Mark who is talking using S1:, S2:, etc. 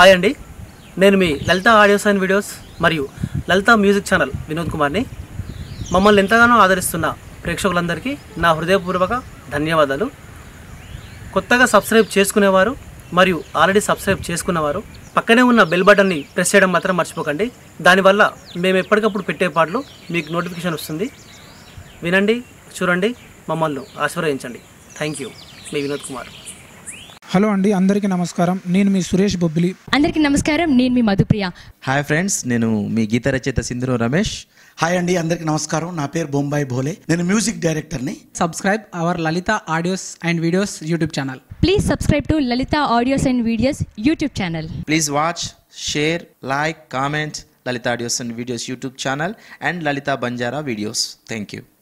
S1: Hi అండి, నేను మీ లలిత ఆడియోస్ అండ్ వీడియోస్ మరియు లలిత మ్యూజిక్ ఛానల్ వినోద్ కుమార్ని. మమ్మల్ని ఎంతగానో ఆదరిస్తున్న ప్రేక్షకులందరికీ నా హృదయపూర్వక ధన్యవాదాలు. కొత్తగా సబ్స్క్రైబ్ చేసుకునేవారు మరియు ఆల్రెడీ సబ్స్క్రైబ్ చేసుకున్నవారు పక్కనే ఉన్న బెల్ బటన్ని ప్రెస్ చేయడం మాత్రం మర్చిపోకండి. దానివల్ల మేము ఎప్పటికప్పుడు పెట్టే పాటలు మీకు నోటిఫికేషన్ వస్తుంది. వినండి, చూడండి, మమ్మల్ని ఆశీర్వదించండి. Thank you. మీ వినోద్ కుమార్.
S2: హలో అండి, అందరికీ నమస్కారం. నేను మీ సురేష్ బొబ్బిలి.
S3: అందరికీ నమస్కారం, నేను మీ మధుప్రియ.
S4: హాయ్ ఫ్రెండ్స్, నేను మీ గీత రచయిత సింధూరం రమేష్.
S5: హాయ్ అండి, అందరికీ నమస్కారం. నా పేరు బొంబాయి భోలే. నేను మ్యూజిక్ డైరెక్టర్ని.
S6: Subscribe our Lalitha audios and videos YouTube channel.
S3: Please subscribe to Lalitha audios and videos YouTube channel.
S4: Please watch, share, like, comment Lalitha audios and videos YouTube channel and Lalitha Banjara videos. Thank you.